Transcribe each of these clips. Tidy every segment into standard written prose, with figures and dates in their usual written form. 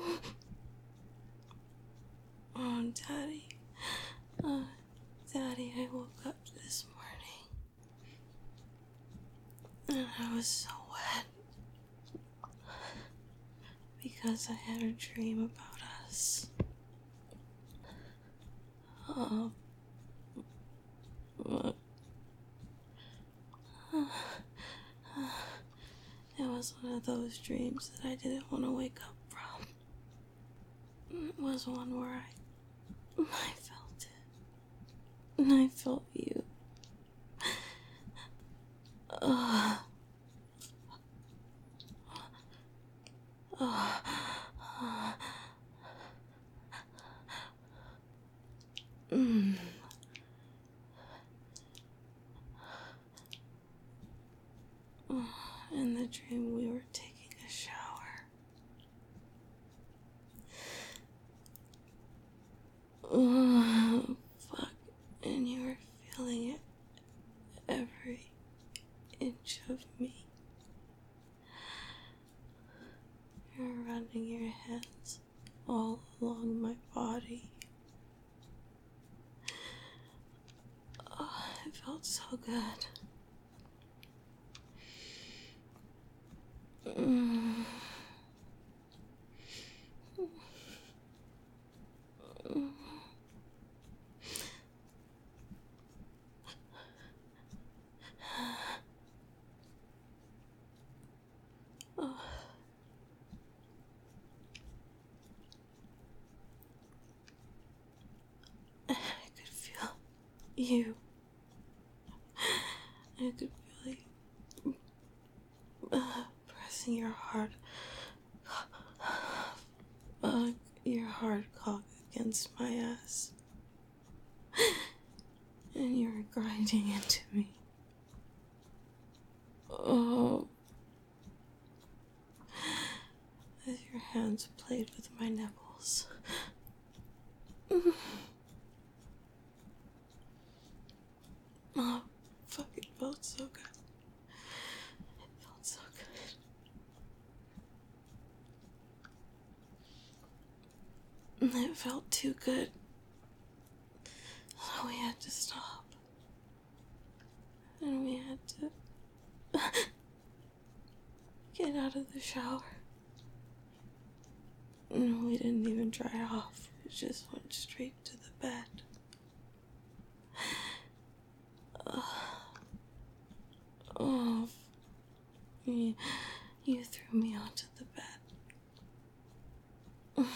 Oh, Daddy. Daddy, I woke up this morning and I was so wet because I had a dream about us. Oh, it was one of those dreams that I didn't want to wake up from. It was one where I felt it. And I felt you. Uh, uh, mm. In the dream, we were taking a shower. Fuck. And you were feeling it, every inch of me. You're running your hands all along my body. Oh, it felt so good. I could feel you. I could feel you pressing your hard cock against my ass. And you were grinding into me. Oh. As your hands played with my nipples. Oh, fuck, it felt so good. It felt so good. It felt too good. So we had to stop. And we had to get out of the shower. And we didn't even dry off. We just went straight to the bed. Oh, you threw me onto the bed.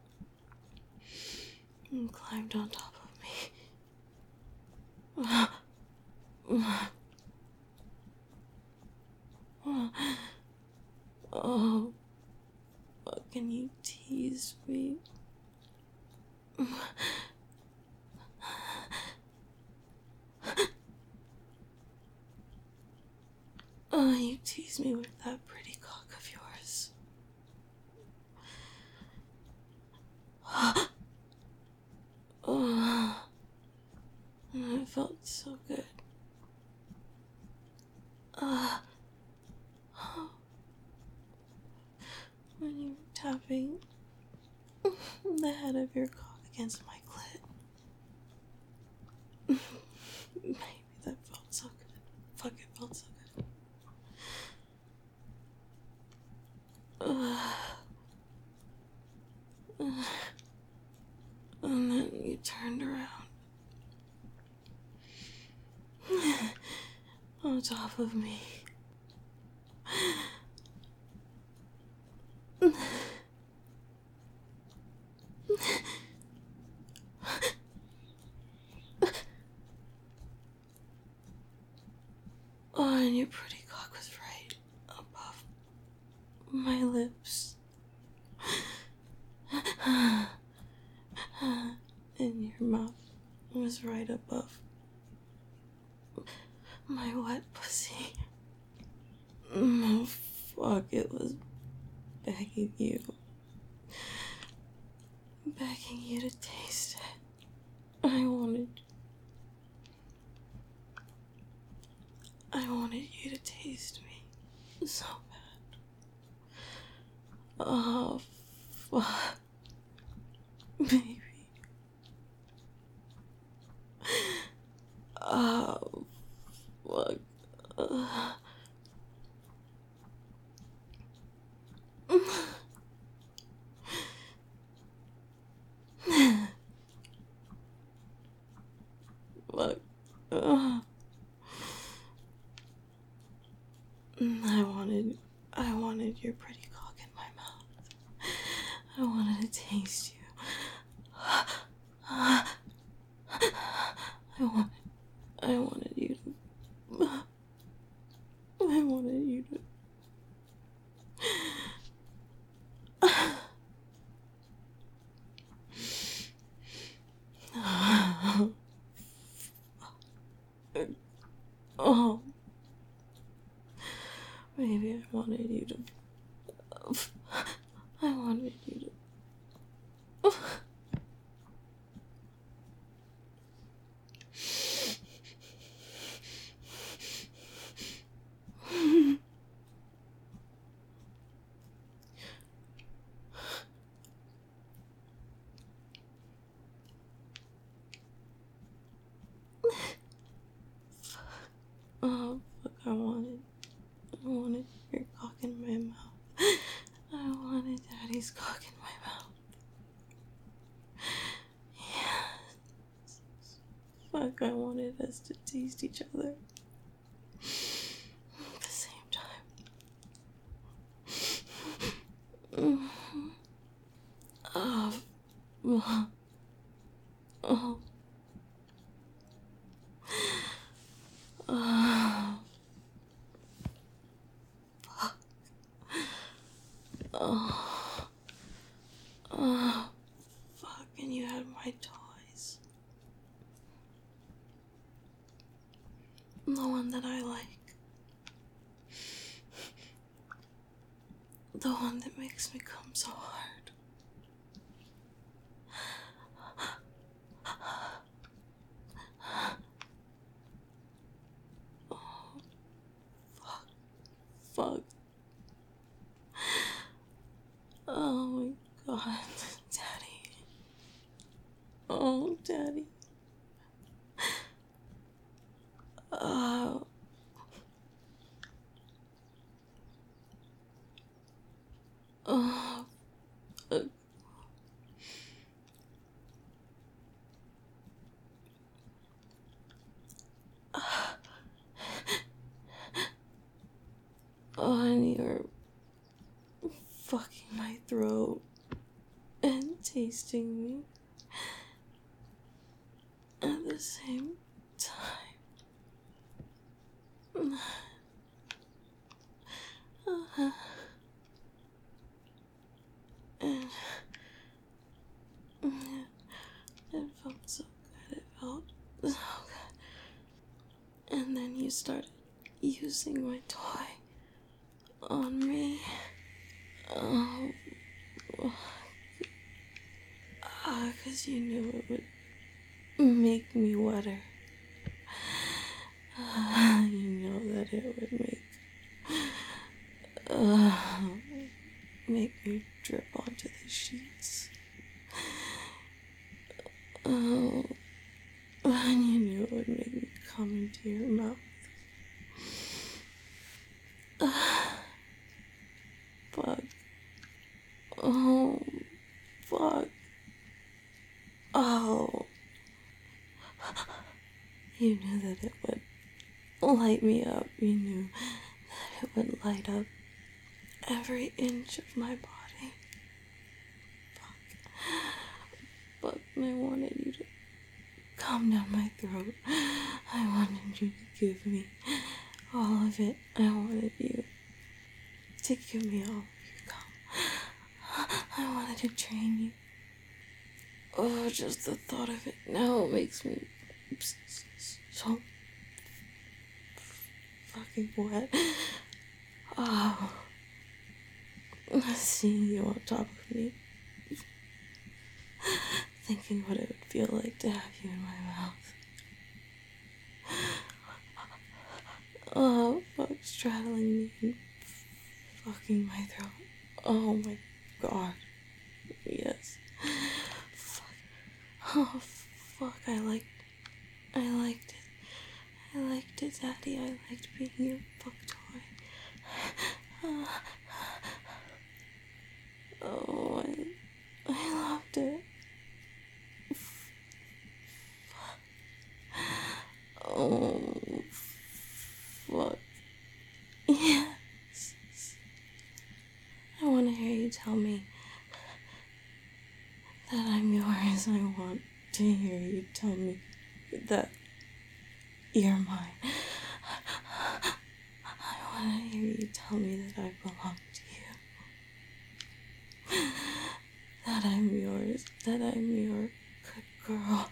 And climbed on top of me. Oh, can you tease me? Oh, you tease me with that pretty cock of yours. Oh, it felt so good. When you were tapping the head of your cock against my clit. Maybe that felt so good. Fuck, it felt so good. And then you turned around. On top of me. Oh, and your pretty cock was right above my lips. And your mouth was right above my wet pussy. Oh, fuck, it was begging you to taste it. I wanted you to taste me so bad. Oh, fuck, baby. Oh, fuck. Fuck. I wanted your pretty cock in my mouth. I wanted to taste you. I wanted you to. I wanted you to. Oh, maybe I wanted you to. I wanted you to. Oh, fuck, I wanted your cock in my mouth. I wanted daddy's cock in my mouth. Yes. Fuck, I wanted us to taste each other at the same time. Oh, oh, oh, fuck. Oh, oh, fuck, and you had my toys. The one that I like. The one that makes me come so hard. Oh, fuck, fuck. Oh my god, Daddy. Oh, Daddy. Oh. Oh. Oh, and you're fucking my throat and tasting me at the same time. And it felt so good. It felt so good. And then you started using my toy on me. Oh, 'cause you knew it would make me wetter. You know that it would make me drip onto the sheets. Oh, and you knew it would make me come into your mouth. Fuck. Oh, fuck. Oh. You knew that it would light me up. You knew that it would light up every inch of my body. Fuck. But I wanted you to come down my throat. I wanted you to give me all of it. I wanted you to give me all of your cum. I wanted to train you. Oh, just the thought of it now makes me so fucking wet. Oh, seeing you on top of me, thinking what it would feel like to have you in my mouth. Oh, fuck, straddling me and fucking my throat. Oh my god. Oh, fuck, I liked it. I liked it, Daddy. I liked being your fuck toy. Oh, I loved it. Oh, fuck. Yes. I want to hear you tell me that I'm yours. I want to hear you tell me that you're mine. I want to hear you tell me that I belong to you. That I'm yours. That I'm your good girl.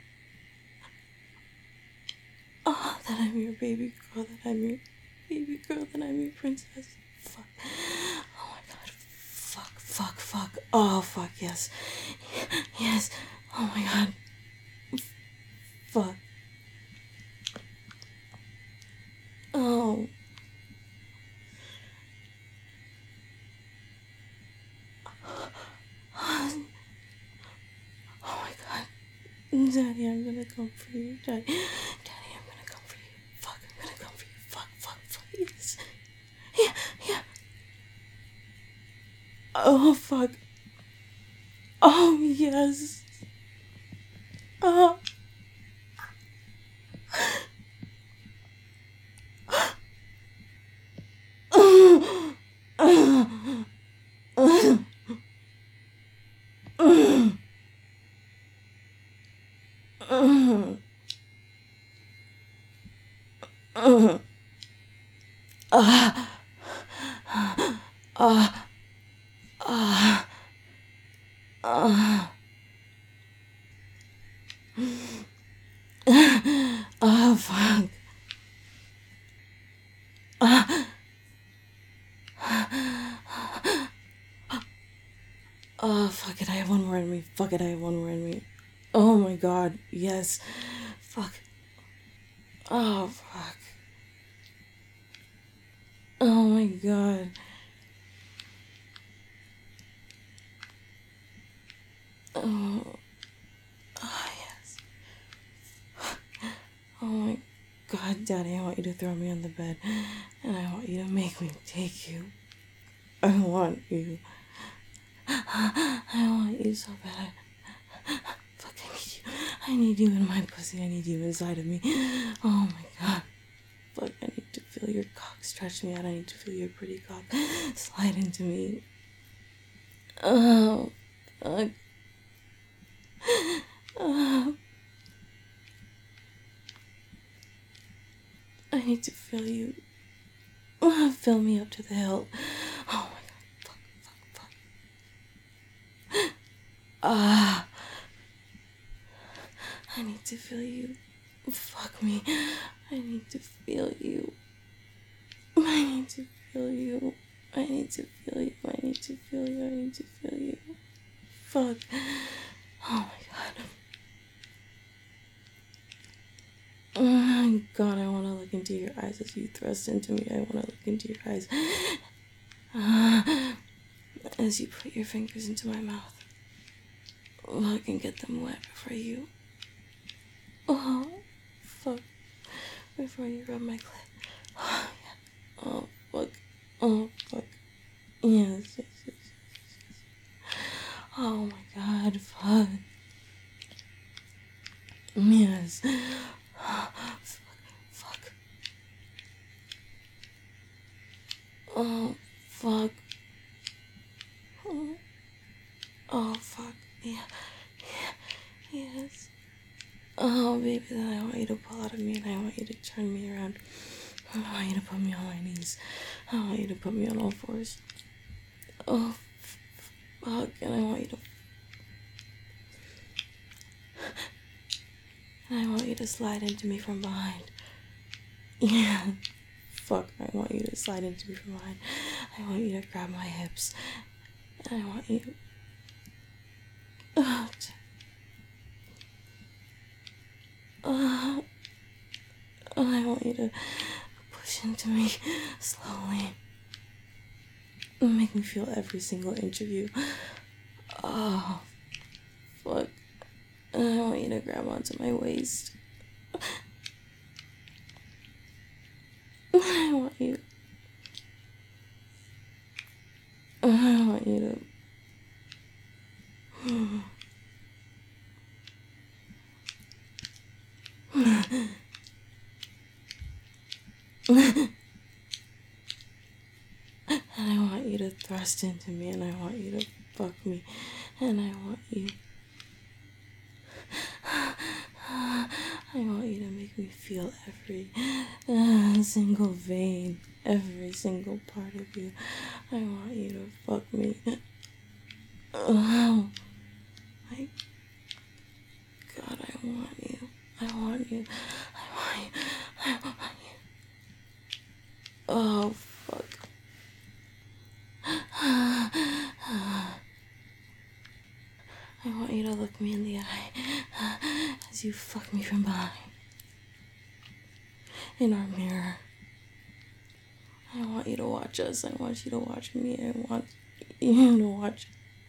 Oh, that I'm your baby girl. That I'm your baby girl. That I'm your princess. Fuck. Oh my god. Fuck, fuck, fuck. Oh, fuck, yes. Yes. Oh my god. Fuck. Oh. Oh my god. Daddy, I'm gonna come for you. Daddy, I'm gonna come for you. Fuck, I'm gonna come for you. Fuck, fuck, fuck. Yes. Yeah, yeah. Oh, fuck. Oh, yes. Oh. Oh, fuck. Oh, fuck it. I have one more in me. Fuck it. I have one more in me. Oh my god. Yes. Fuck. Oh, fuck. Oh my god. Oh. Oh, yes. Oh my god, Daddy, I want you to throw me on the bed. And I want you to make me take you. I want you. I want you so bad. Fuck, I need you. I need you in my pussy. I need you inside of me. Oh my god. Fuck, I need to feel your cock stretch me out. I need to feel your pretty cock slide into me. Oh, fuck. Oh. I need to feel you. Fill me up to the hilt. Oh my god. Fuck, fuck, fuck. Ah. I need to feel you. Fuck me. I need to feel you. I need to feel you. I need to feel you. I need to feel you. I need to feel you. Fuck. Oh my god. Oh god, I want to look into your eyes as you thrust into me. I want to look into your eyes as you put your fingers into my mouth. Oh, I can get them wet before you. Oh, fuck. Before you rub my clit. Oh, yeah. Oh, fuck. Oh, fuck. Yes, yes, yes, yes. Oh my god, fuck. Yes. Fuck, fuck. Oh, fuck. Oh, fuck. Yeah. Yeah. Yes. Oh, baby, then I want you to pull out of me and I want you to turn me around. I want you to put me on my knees. I want you to put me on all fours. Oh, fuck. And I want you to... And I want you to slide into me from behind. Yeah. Fuck. I want you to slide into me from behind. I want you to grab my hips. And I want you to... I want you to push into me slowly. Make me feel every single inch of you. Oh, fuck. to grab onto my waist. I want you. I want you to. And I want you to thrust into me, and I want you to fuck me, and I want you. I want you to make me feel every single vein, every single part of you. I want you to fuck me. Oh my God, I want you. I want you. I want you. I want you. Oh, fuck. I want you to look me in the eye as you fuck me from behind. In our mirror. I want you to watch us. I want you to watch me. I want you to watch.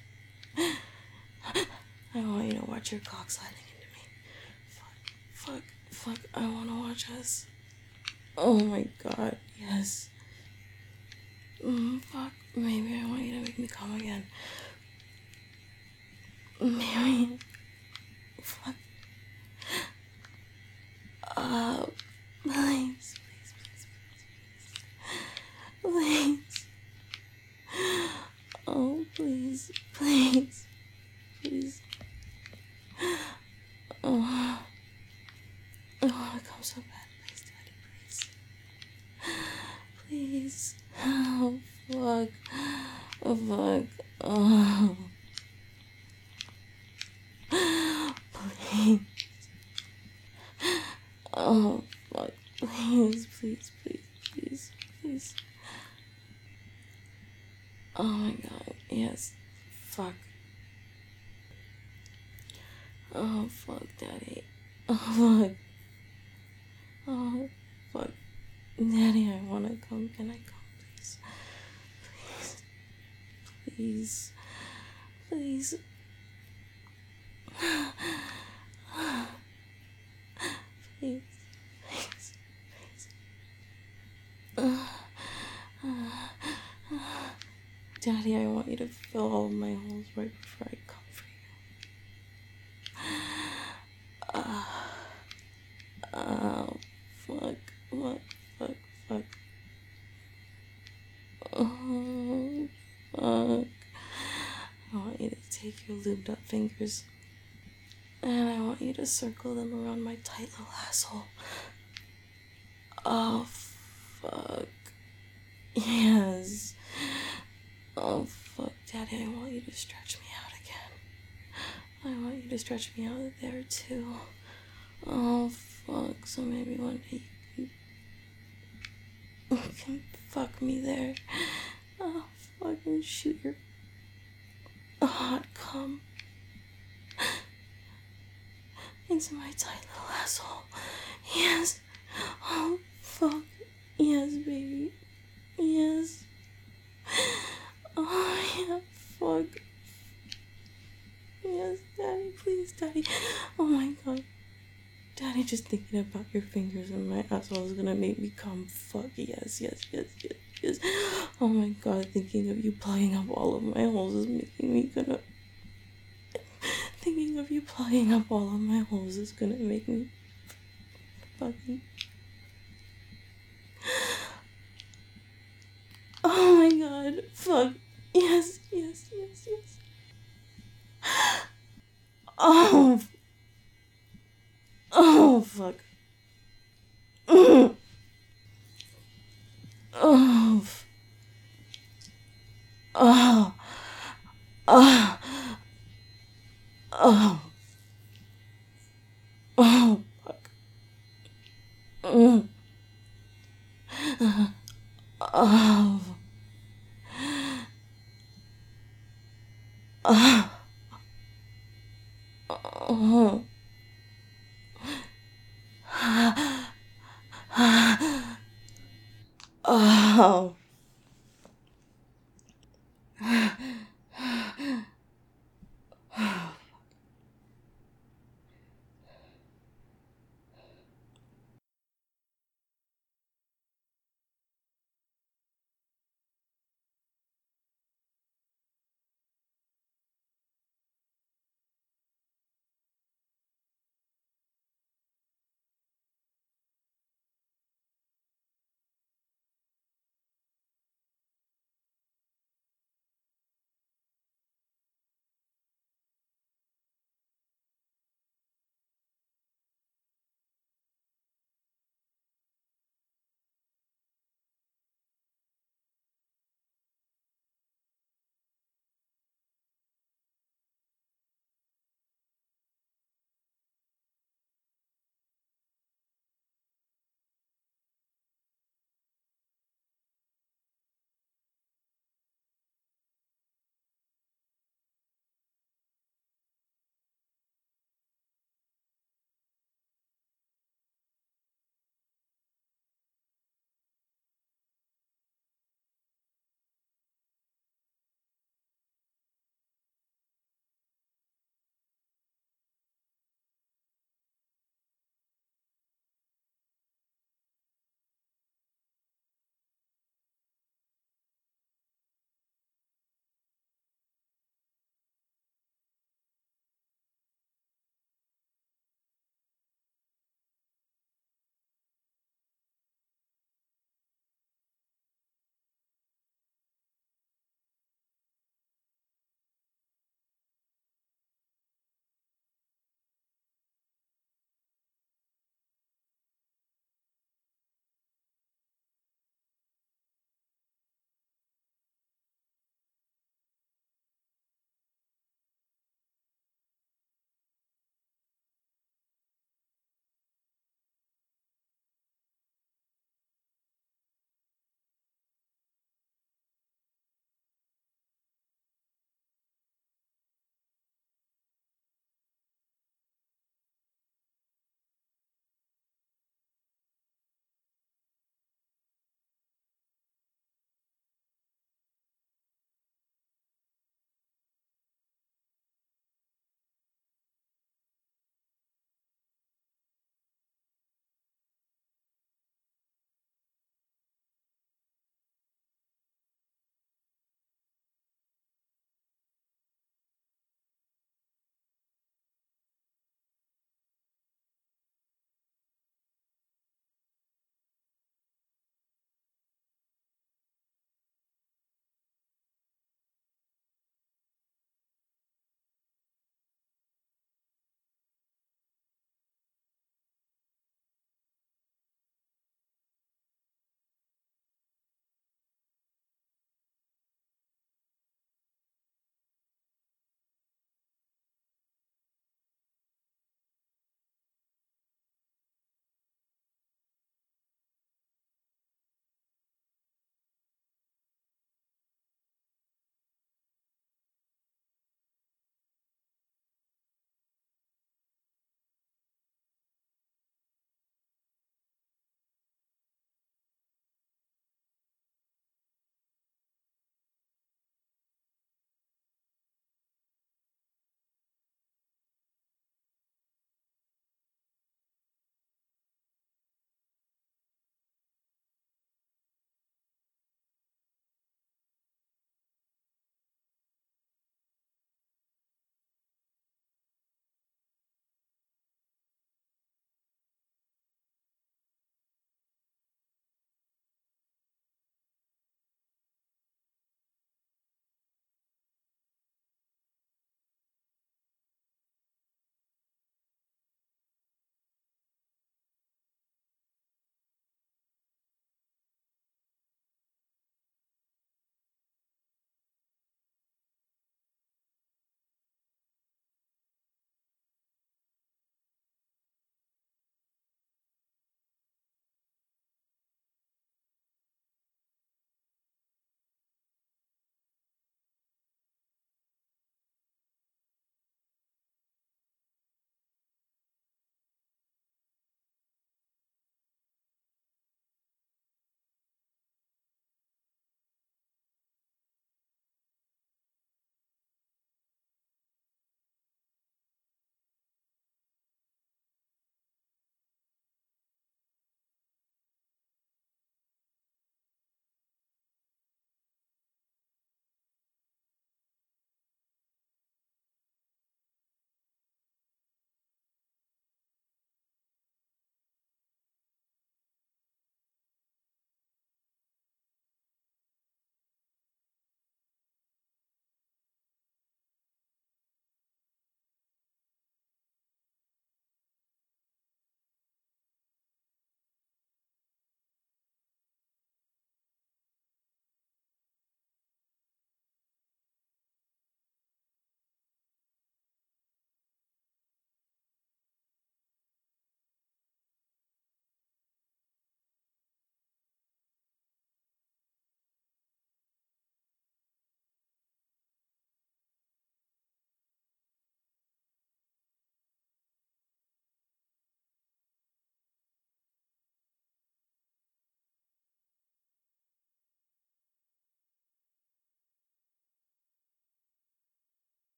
I want you to watch your cock sliding into me. Fuck. I want to watch us. Oh my God, yes. Fuck. Maybe I want you to make me come again. Maybe. Fuck. Please. Please. Oh, please. Oh, I want to come so bad. Please, Daddy, please. Oh, fuck. Oh, fuck. Oh. Please. Oh, fuck. Please. Oh my God, yes. Fuck. Oh, fuck, Daddy. Oh, fuck. Oh, fuck. Daddy, I wanna come. Can I come, please? Please. Please. Daddy, I want you to fill all of my holes right before I come for you. Oh, fuck. Oh, fuck. I want you to take your lubed up fingers and I want you to circle them around my tight little asshole. Oh, fuck. Yes. Oh, fuck, Daddy, I want you to stretch me out again. I want you to stretch me out there, too. Oh, fuck, so maybe one day you can fuck me there. Oh, fucking shoot your hot cum into my tight little asshole. Yes. Oh, fuck. Yes, baby. Yes. Oh, yeah, fuck. Yes, Daddy, please, Daddy. Oh my God. Daddy, just thinking about your fingers in my asshole is gonna make me come. Fuck, yes. Oh my God, thinking of you plugging up all of my holes is making me gonna... Thinking of you plugging up all of my holes is gonna make me fucking... Oh my God, fuck. Yes. Oh, fuck. Oh, oh, oh, oh, oh, fuck. Oh, oh, oh.